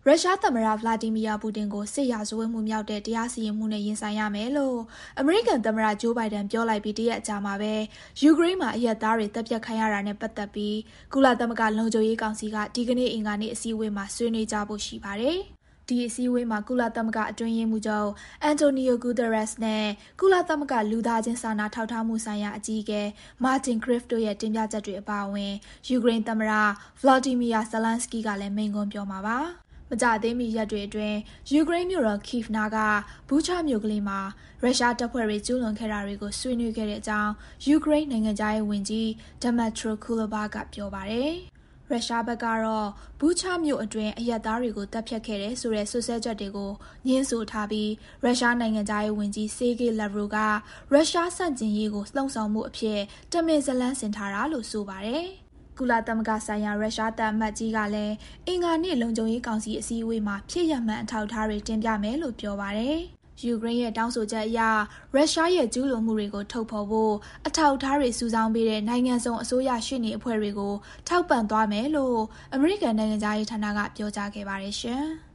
ရုရှားသမ္မတဗလာဒီမီယာပူတင်ကိုစစ်ရာဇဝတ်မှုမြောက်တဲ့တရားစီရင်မှုနဲ့ရင်ဆိုင်ရမယ်လို့အမေရိကန်သမ္မတဂျိုးဘိုင်ဒန်ပြောလိုက်ပြီးတရက်အကြာမှာပဲယူကရိန်းမှာအရက်သားတွေတပ်ဖြတ်ခံရတာနဲ့ပတ်သက်ပြီးကုလသမဂ္ဂလုံခြုံရေးကောင်စီကဒီကနေ့အင်္ဂါနေ့အစည်းအဝေးမှာဆွေးနွေးကြဖို့ရှိပါတယ်။ဒီအစည်းအဝေးမှာကုလသမဂ္ဂအတွင်းရေးမှူးချုပ်အန်တိုနီယိုဂူတရက်စ်နဲ့ကုလသမဂ္ဂလူသားချင်းစာနာထောက်ထားမှုဆိုင်ရာအကြီးအကဲမာတင်ခရစ်တို့ရဲ့တင်ပြချက်တွေအပါအဝင်ယူကရိန်းသမ္မတဗလာဒီမီယာဇလန်စကီကလည်းမိန့်ခွန်းပြောမှာပါ။မကြသေးမီရက်တွေအတွင်းယူကရိန်းမြို့တော်ကိဗ်နာကဘူချာမြို့ကလေးမှာရုရှားတပ်ဖွဲ့တွေကျူးလွန်ခဲ့တာတွေကိုဆွေးနွေးခဲ့တဲ့အကြောင်းယူကရိန်းနိုင်ငံသားရေးဝန်ကြီးဒမက်ထရိုကူလဘာကပြောပါတယ်။ရုရှားဘက်ကတော့ဘူချာမြို့အတွင်းအရက်သားတွေကိုတပ်ဖြတ်ခဲ့တဲ့ဆိုတဲ့ဆွဆွဲချက်တွေကိုညှင်းဆိုထားပြီးရုရှားနိုင်ငံသားရေးဝန်ကြီးဆေဂေးလက်ဗရိုကရုရှားဆန့်ကျင်ရေးကိုလှုံ့ဆော်မှုအဖြစ်တမင်ဇလန်းဆင်ထားတာလို့ဆိုပါတယ်။ကုလသမဂ္ဂဆိုင်ရာရုရှားတပ်အမတ်ကြီးကလည်းအင်္ဂါနေ့လုံခြုံရေးကောင်စီအစည်းအဝေးမှာဖြစ်ရမှန်အထောက်အထားတွေတင်ပြမယ်လို့ပြောပါတယ်။ယူကရိန်းရဲ့တောင်းဆိုချက်အရရုရှားရဲ့ကျူးလွန်မှုတွေကိုထုတ်ဖော်ဖို့အထောက်အထားတွေစုဆောင်းပေးတဲ့နိုင်ငံစုံအစိုးရရှေ့နေအဖွဲ့တွေကိုထောက်ပံ့သွားမယ်လို့အမေရိကန်နိုင်ငံသားရေးဌာနကပြောကြားခဲ့ပါတယ်ရှင်။